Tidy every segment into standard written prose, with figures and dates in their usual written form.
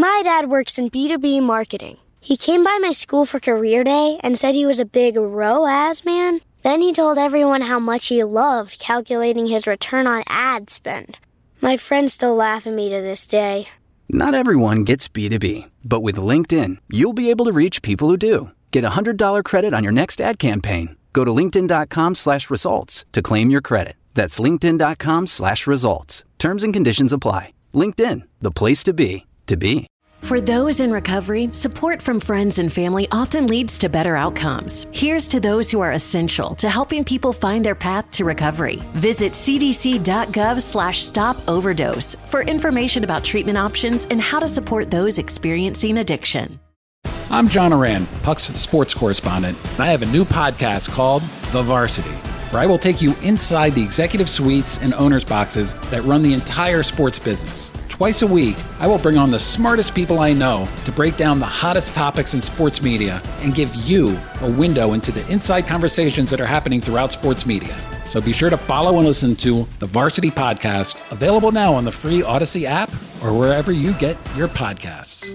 My dad works in B2B marketing. He came by my school for career day and said he was a big ROAS man. Then he told everyone how much he loved calculating his return on ad spend. My friends still laugh at me to this day. Not everyone gets B2B, but with LinkedIn, you'll be able to reach people who do. Get a $100 credit on your next ad campaign. Go to linkedin.com/results to claim your credit. That's linkedin.com/results. Terms and conditions apply. LinkedIn, the place to be, to be. For those in recovery, support from friends and family often leads to better outcomes. Here's to those who are essential to helping people find their path to recovery. Visit cdc.gov/stop-overdose for information about treatment options and how to support those experiencing addiction. I'm John Oran, Puck's sports correspondent, and I have a new podcast called The Varsity, where I will take you inside the executive suites and owners' boxes that run the entire sports business. Twice a week, I will bring on the smartest people I know to break down the hottest topics in sports media and give you a window into the inside conversations that are happening throughout sports media. So be sure to follow and listen to The Varsity Podcast, available now on the free Odyssey app or wherever you get your podcasts.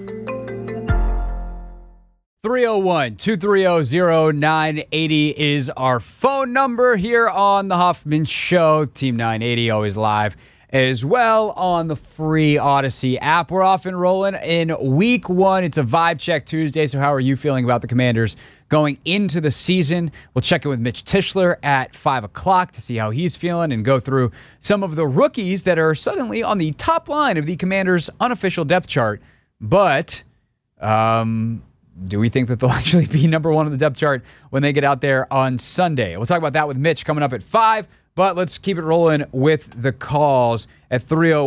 301-230-0980 is our phone number here on The Hoffman Show. Team 980 always live as well on the free Odyssey app. We're off and rolling in week one. It's a Vibe Check Tuesday, so how are you feeling about the Commanders going into the season? We'll check in with Mitch Tischler at 5 o'clock to see how he's feeling and go through some of the rookies that are suddenly on the top line of the Commanders' unofficial depth chart. But do we think that they'll actually be number one on the depth chart when they get out there on Sunday? We'll talk about that with Mitch coming up at 5. But let's keep it rolling with the calls at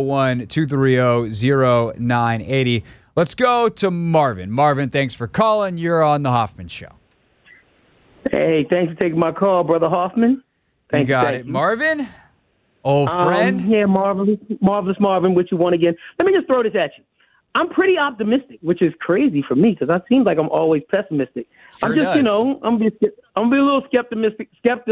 301-230-0980. Let's go to Marvin. Marvin, thanks for calling. You're on The Hoffman Show. Hey, thanks for taking my call, Brother Hoffman. You got it. Marvin? Old friend? Yeah, Marvelous Marvin, what you want again? Let me just throw this at you. I'm pretty optimistic, which is crazy for me because I seem like I'm always pessimistic. Sure I'm just, does. I'm be a little skeptic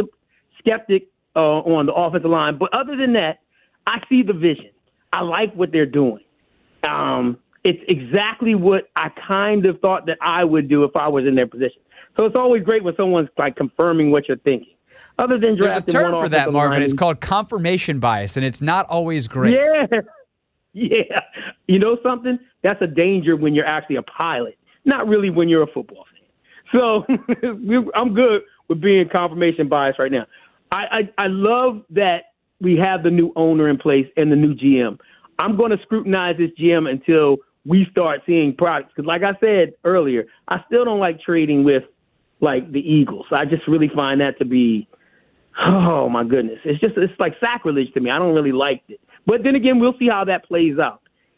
on the offensive line. But other than that, I see the vision. I like what they're doing. It's exactly what I kind of thought that I would do if I was in their position. So it's always great when someone's like confirming what you're thinking. Other than drafting, there's a term for that, Marvin. It's called confirmation bias, and it's not always great. Yeah. You know something? That's a danger when you're actually a pilot, not really when you're a football fan. So I'm good with being confirmation bias right now. I love that we have the new owner in place and the new GM. I'm going to scrutinize this GM until we start seeing products. Because like I said earlier, I still don't like trading with, like, the Eagles. I just really find that to be, oh, my goodness. It's like sacrilege to me. I don't really like it. But then again, we'll see how that plays out.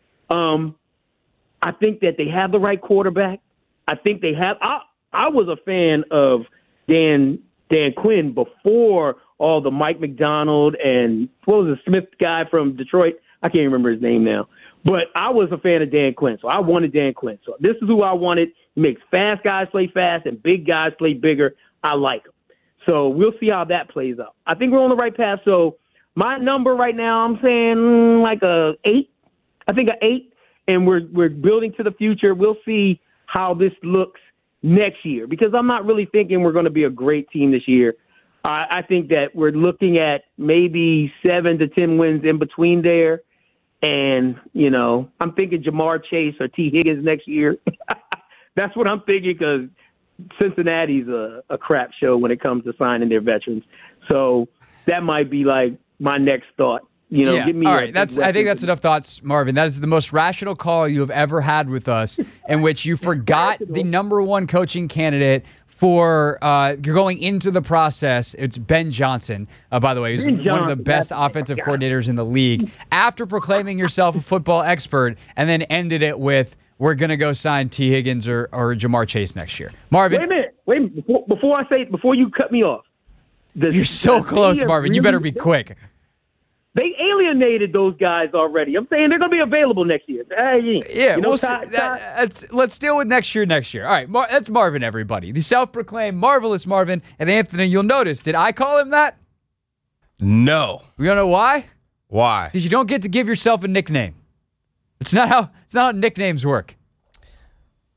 I think that they have the right quarterback. I think they have. I was a fan of Dan Quinn before all the Mike McDonald and what was the Smith guy from Detroit? I can't remember his name now. But I was a fan of Dan Quinn, so I wanted Dan Quinn. So this is who I wanted. He makes fast guys play fast and big guys play bigger. I like him. So we'll see how that plays out. I think we're on the right path. So my number right now, I'm saying like a 8. I think an 8, and we're building to the future. We'll see how this looks next year because I'm not really thinking we're going to be a great team this year. I think that we're looking at maybe 7 to 10 wins in between there. And, I'm thinking Jamar Chase or T. Higgins next year. That's what I'm thinking because Cincinnati's a crap show when it comes to signing their veterans. So that might be like my next thought. Give me all right. I think that's enough thoughts, Marvin. That is the most rational call you have ever had with us, in which you forgot the number one coaching candidate for you're going into the process. It's Ben Johnson, by the way. He's one of the best offensive coordinators in the league. After proclaiming yourself a football expert, and then ended it with, we're going to go sign T. Higgins or Jamar Chase next year. Marvin. Wait a minute. Before you cut me off. You're so close, Marvin. You better be quick. They alienated those guys already. I'm saying they're going to be available next year. We'll see. Let's deal with next year. All right, that's Marvin, everybody. The self-proclaimed Marvelous Marvin. And Anthony, you'll notice, did I call him that? No. You know why? Why? Because you don't get to give yourself a nickname. It's not how nicknames work.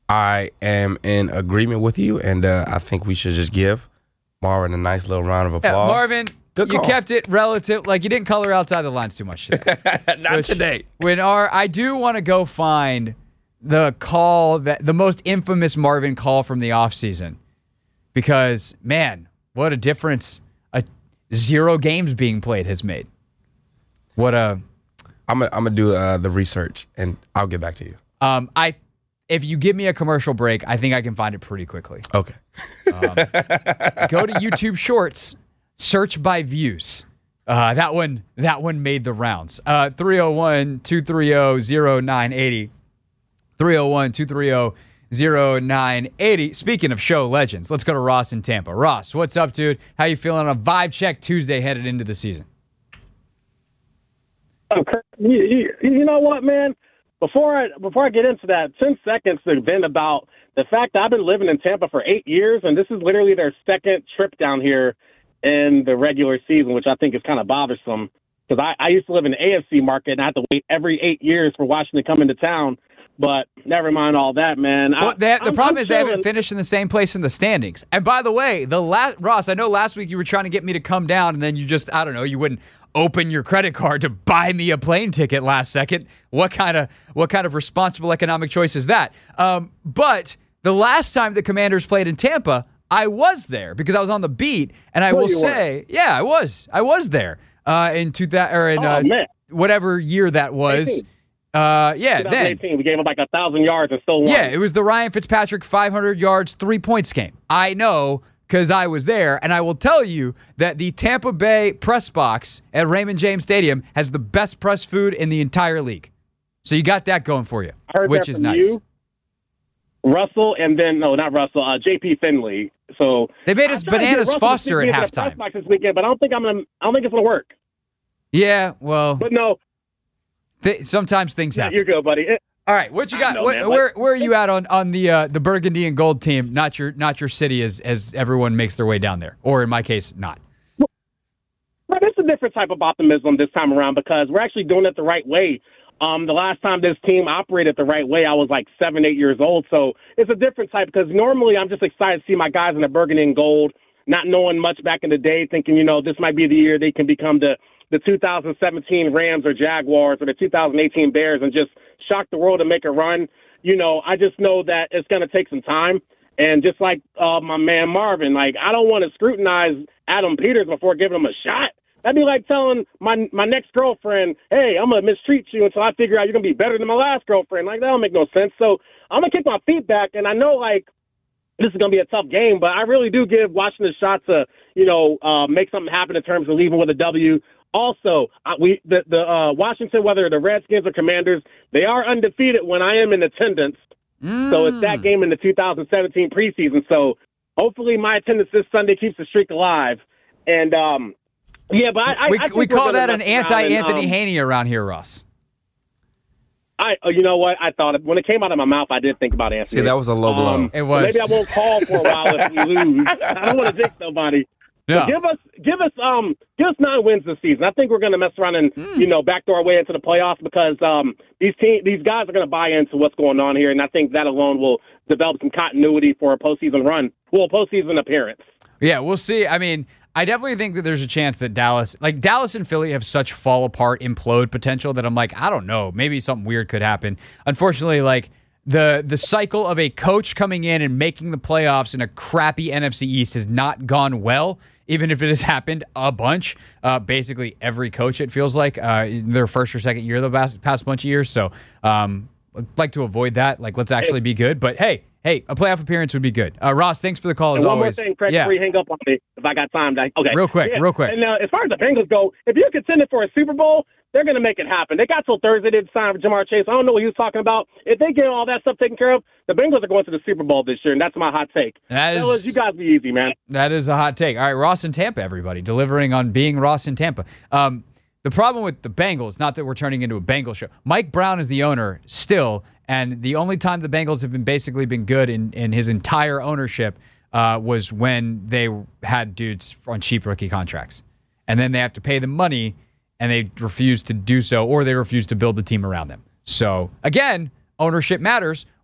I am in agreement with you, and I think we should just give Marvin a nice little round of applause. Yeah, Marvin, Good you call. kept it relative. Like, you didn't color outside the lines too much today. Not today. I do want to go find the call, the most infamous Marvin call from the offseason. Because, man, what a difference 0 games being played has made. What a... I'm gonna do the research, and I'll get back to you. If you give me a commercial break, I think I can find it pretty quickly. Okay. Go to YouTube Shorts, search by views. That one made the rounds. 301-230-0980. 301-230-0980. Speaking of show legends, let's go to Ross in Tampa. Ross, what's up, dude? How you feeling on a Vibe Check Tuesday headed into the season? You know what, man? Before I get into that, 10 seconds to vent about the fact that I've been living in Tampa for 8 years, and this is literally their second trip down here in the regular season, which I think is kind of bothersome. Because I used to live in the AFC market, and I had to wait every 8 years for Washington to come into town. But never mind all that, man. Well, the problem is they haven't finished in the same place in the standings. And by the way, Ross, I know last week you were trying to get me to come down, and then you just, I don't know, you wouldn't open your credit card to buy me a plane ticket last second. What kind of responsible economic choice is that? But the last time the Commanders played in Tampa, I was there because I was on the beat, and I will say, yeah, I was there in whatever year that was. 18. Yeah, 2018, then we gave up like 1,000 yards and still won. Yeah, it was the Ryan Fitzpatrick 500 yards, 3 points game. I know because I was there, and I will tell you that the Tampa Bay press box at Raymond James Stadium has the best press food in the entire league. So you got that going for you, which is nice. You, Russell, and then not Russell, J.P. Finley. So they made us bananas Foster at halftime this weekend, but I don't think it's gonna work. Yeah, well, but no. Sometimes things happen. You're good, buddy. All right, what you got? Where are you at on the Burgundy and Gold team? Not your city as everyone makes their way down there, or in my case, not. Well, it's a different type of optimism this time around because we're actually doing it the right way. The last time this team operated the right way, I was like 7, 8 years old. So it's a different type because normally I'm just excited to see my guys in the Burgundy and Gold, not knowing much back in the day, thinking, this might be the year they can become the 2017 Rams or Jaguars or the 2018 Bears and just shock the world and make a run. I just know that it's going to take some time. And just like my man Marvin, I don't want to scrutinize Adam Peters before giving him a shot. That'd be like telling my next girlfriend, hey, I'm going to mistreat you until I figure out you're going to be better than my last girlfriend. That don't make no sense. So I'm going to kick my feet back, and I know, this is going to be a tough game, but I really do give Washington a shot to, make something happen in terms of leaving with a W. Also, Washington, whether the Redskins or Commanders, they are undefeated when I am in attendance. So it's that game in the 2017 preseason. So hopefully my attendance this Sunday keeps the streak alive. And, yeah, but I think we call that an anti-Anthony Haney around here, Ross. You know what? I thought when it came out of my mouth, I did think about Anthony. See, that was a low blow. It was. Maybe I won't call for a while if we lose. I don't want to jinx somebody. No. Give us 9 wins this season. I think we're going to mess around and backdoor our way into the playoffs because these guys are going to buy into what's going on here, and I think that alone will develop some continuity for a postseason run, postseason appearance. Yeah, we'll see. I mean, I definitely think that there's a chance that Dallas and Philly have such fall apart, implode potential that I'm like, I don't know, maybe something weird could happen. Unfortunately, the cycle of a coach coming in and making the playoffs in a crappy NFC East has not gone well, even if it has happened a bunch. Basically, every coach, it feels like, in their first or second year the past bunch of years. So I'd like to avoid that. Let's actually be good. But, hey, a playoff appearance would be good. Ross, thanks for the call as always. One more thing, Craig, before you hang up on me, if I got time. Okay. Real quick. And as far as the Bengals go, if you're contending for a Super Bowl, they're going to make it happen. They got till Thursday to sign for Jamar Chase. I don't know what he was talking about. If they get all that stuff taken care of, the Bengals are going to the Super Bowl this year, and that's my hot take. You guys be easy, man. That is a hot take. All right, Ross in Tampa, everybody, delivering on being Ross in Tampa. The problem with the Bengals, not that we're turning into a Bengals show. Mike Brown is the owner still, and the only time the Bengals have been good in his entire ownership was when they had dudes on cheap rookie contracts. And then they have to pay them money, and they refuse to do so, or they refuse to build the team around them. So, again, ownership matters.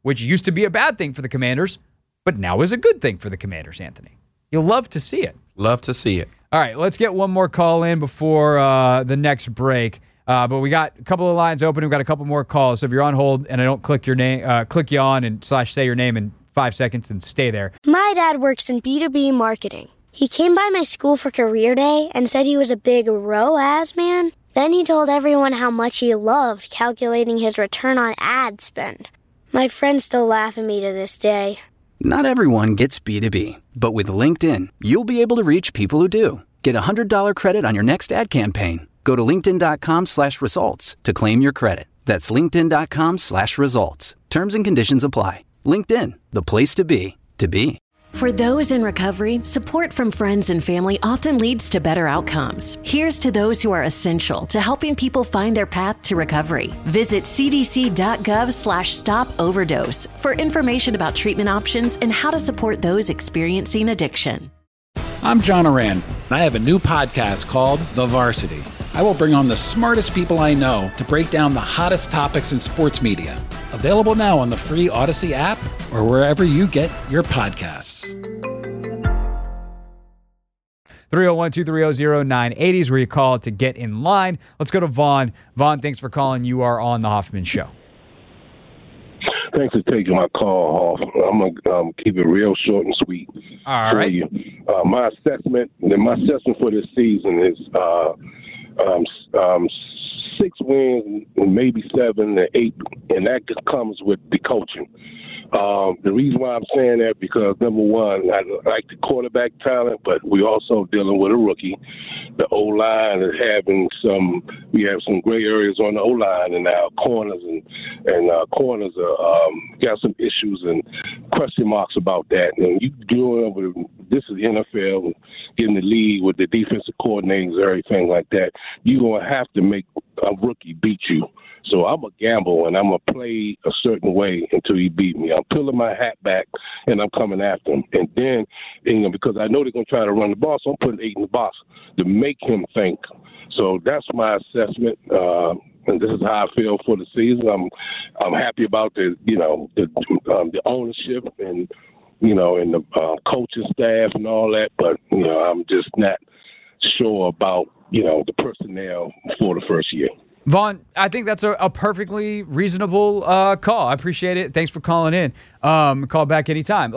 which used to be a bad thing for the Commanders, but now is a good thing for the Commanders, Anthony. You'll love to see it. Love to see it. All right, let's get one more call in before the next break. But we got a couple of lines open. We've got a couple more calls. So if you're on hold and I don't click your name, click you on and / say your name in 5 seconds and stay there. My dad works in B2B marketing. He came by my school for career day and said he was a big ROAS man. Then he told everyone how much he loved calculating his return on ad spend. My friends still laugh at me to this day. Not everyone gets B2B, but with LinkedIn, you'll be able to reach people who do. Get a $100 credit on your next ad campaign. Go to linkedin.com/results to claim your credit. That's linkedin.com/results. Terms and conditions apply. LinkedIn, the place to be, to be. For those in recovery, support from friends and family often leads to better outcomes. Here's to those who are essential to helping people find their path to recovery. Visit cdc.gov/stop-overdose for information about treatment options and how to support those experiencing addiction. I'm John Oran, and I have a new podcast called The Varsity. I will bring on the smartest people I know to break down the hottest topics in sports media. Available now on the free Odyssey app or wherever you get your podcasts. 301-230-0980 is where you call to get in line. Let's go to Vaughn. Vaughn, thanks for calling. You are on the Hoffman Show. Thanks for taking my call, Hoff. I'm going to keep it real short and sweet. All right. You. My assessment for this season is 6 wins, maybe 7 or 8, and that just comes with the coaching. The reason why I'm saying that because, number one, I like the quarterback talent, but we're also dealing with a rookie. The O-line is we have some gray areas on the O-line, and our corners and corners are got some issues and question marks about that. And you doing with this is the NFL, getting the league with the defensive coordinators and everything like that. You're gonna have to make a rookie beat you. So I'm a gamble, and I'm going to play a certain way until he beat me. I'm pulling my hat back, and I'm coming after him. And then, because I know they're going to try to run the ball, so I'm putting 8 in the box to make him think. So that's my assessment, and this is how I feel for the season. I'm happy about the ownership and the coaching staff and all that, but I'm just not sure about the personnel for the first year. Vaughn, I think that's a perfectly reasonable call. I appreciate it. Thanks for calling in. Call back anytime.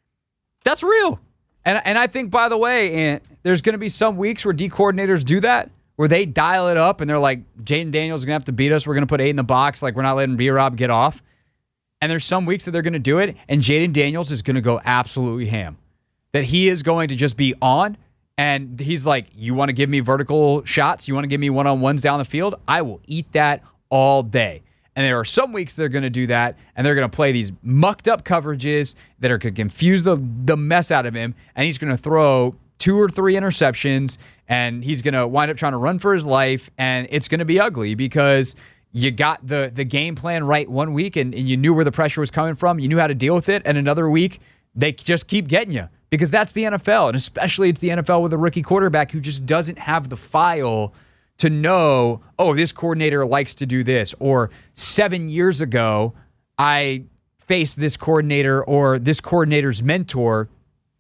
That's real. And I think, by the way, there's going to be some weeks where D coordinators do that, where they dial it up and they're like, Jaden Daniels is going to have to beat us. We're going to put 8 in the box. We're not letting B-Rob get off. And there's some weeks that they're going to do it, and Jaden Daniels is going to go absolutely ham. That he is going to just be on. And he's like, you want to give me vertical shots? You want to give me one-on-ones down the field? I will eat that all day. And there are some weeks they're going to do that, and they're going to play these mucked up coverages that are going to confuse the mess out of him, and he's going to throw 2 or 3 interceptions, and he's going to wind up trying to run for his life, and it's going to be ugly because you got the game plan right one week, and you knew where the pressure was coming from. You knew how to deal with it, and another week, they just keep getting you. Because that's the NFL, and especially it's the NFL with a rookie quarterback who just doesn't have the file to know, oh, this coordinator likes to do this, or 7 years ago, I faced this coordinator or this coordinator's mentor,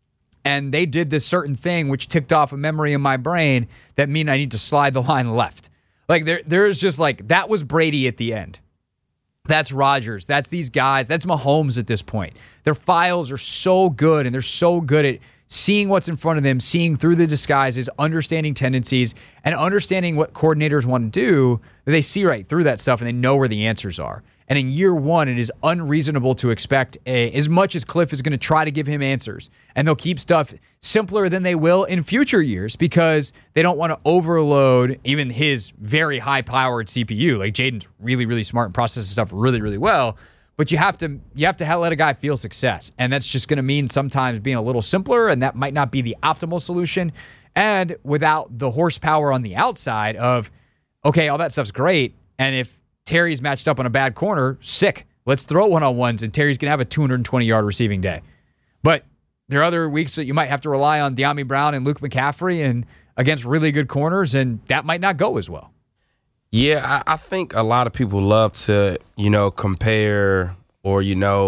and they did this certain thing which ticked off a memory in my brain that mean I need to slide the line left. There's just that was Brady at the end. That's Rodgers. That's these guys. That's Mahomes at this point. Their files are so good, and they're so good at seeing what's in front of them, seeing through the disguises, understanding tendencies, and understanding what coordinators want to do. They see right through that stuff, and they know where the answers are. And in year one, it is unreasonable to expect as much as Cliff is going to try to give him answers. And they'll keep stuff simpler than they will in future years because they don't want to overload even his very high-powered CPU. Jaden's really, really smart and processes stuff really, really well. But you have to let a guy feel success. And that's just going to mean sometimes being a little simpler, and that might not be the optimal solution. And without the horsepower on the outside of, okay, all that stuff's great, and if Terry's matched up on a bad corner, sick. Let's throw one-on-ones, and Terry's going to have a 220-yard receiving day. But there are other weeks that you might have to rely on De'Ami Brown and Luke McCaffrey and against really good corners, and that might not go as well. Yeah, I think a lot of people love to, compare or,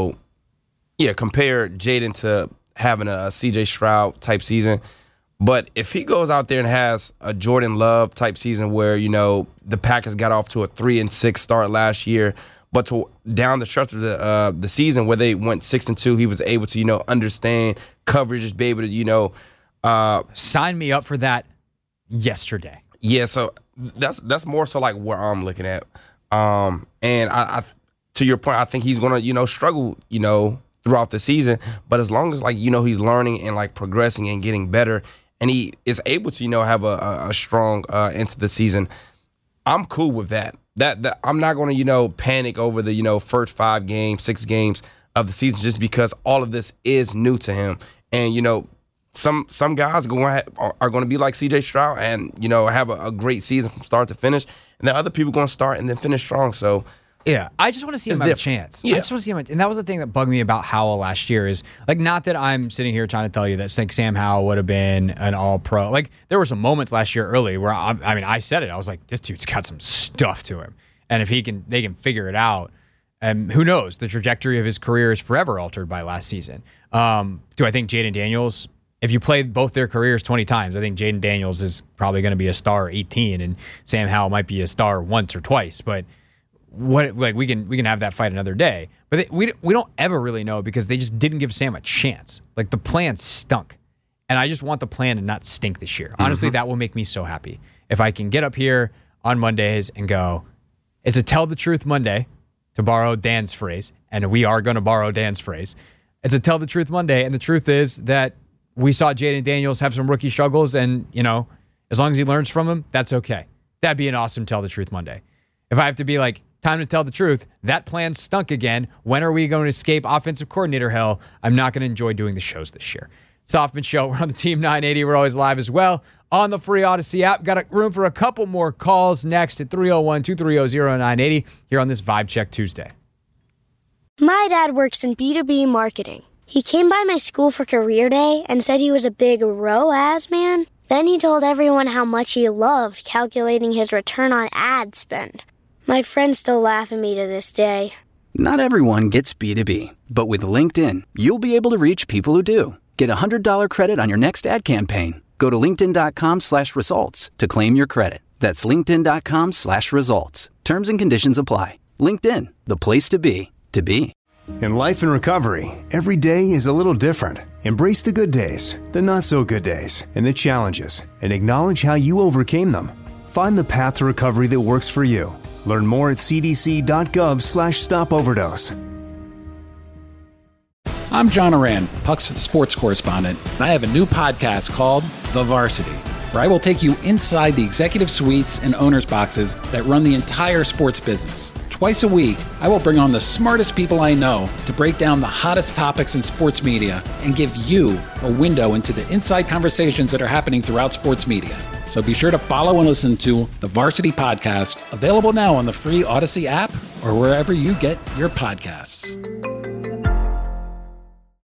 compare Jaden to having a CJ Stroud type season. But if he goes out there and has a Jordan Love type season where, the Packers got off to a 3-6 start last year, but down the stretch of the season where they went 6-2, he was able to, understand coverage, just be able to, sign me up for that yesterday. Yeah, so that's more so like where I'm looking at. And I to your point, I think he's going to, struggle, throughout the season. But as long as, he's learning and, progressing and getting better, and he is able to, have a strong into the season, I'm cool with that. That I'm not going to, panic over the, first 5 games, 6 games of the season just because all of this is new to him. And, some guys are going to be like CJ Stroud and, have a great season from start to finish. And then other people going to start and then finish strong. So, yeah, I just want to see him have a chance. Yeah. I just want to see him. And that was the thing that bugged me about Howell last year is, not that I'm sitting here trying to tell you that Sam Howell would have been an all-pro. There were some moments last year early where, I said it. I was like, this dude's got some stuff to him. And if they can figure it out, and who knows, the trajectory of his career is forever altered by last season. Do I think Jaden Daniels, if you played both their careers 20 times, I think Jaden Daniels is probably going to be a star 18, and Sam Howell might be a star once or twice. But we can have that fight another day. But we don't ever really know because they just didn't give Sam a chance. The plan stunk, and I just want the plan to not stink this year. Honestly, that will make me so happy if I can get up here on Mondays and go, it's a tell the truth Monday, to borrow Dan's phrase, and we are going to borrow Dan's phrase. It's a tell the truth Monday, and the truth is that we saw Jaden Daniels have some rookie struggles, and, as long as he learns from them, that's okay. That'd be an awesome Tell the Truth Monday. If I have to be time to tell the truth, that plan stunk again. When are we going to escape offensive coordinator hell? I'm not going to enjoy doing the shows this year. It's the Hoffman Show. We're on the Team 980. We're always live as well on the free Odyssey app. Got room for a couple more calls next at 301-230-0980 here on this Vibe Check Tuesday. My dad works in B2B marketing. He came by my school for career day and said he was a big ROAS man. Then he told everyone how much he loved calculating his return on ad spend. My friends still laugh at me to this day. Not everyone gets B2B, but with LinkedIn, you'll be able to reach people who do. Get a $100 credit on your next ad campaign. Go to linkedin.com/results to claim your credit. That's linkedin.com/results. Terms and conditions apply. LinkedIn, the place to be, to be. In life and recovery, every day is a little different. Embrace the good days, the not so good days, and the challenges, and acknowledge how you overcame them. Find the path to recovery that works for you. Learn more at cdc.gov/stopoverdose. I'm John Oran, Puck's sports correspondent, and I have a new podcast called The Varsity, where I will take you inside the executive suites and owners' boxes that run the entire sports business. Twice a week, I will bring on the smartest people I know to break down the hottest topics in sports media and give you a window into the inside conversations that are happening throughout sports media. So be sure to follow and listen to the Varsity Podcast, available now on the free Odyssey app or wherever you get your podcasts.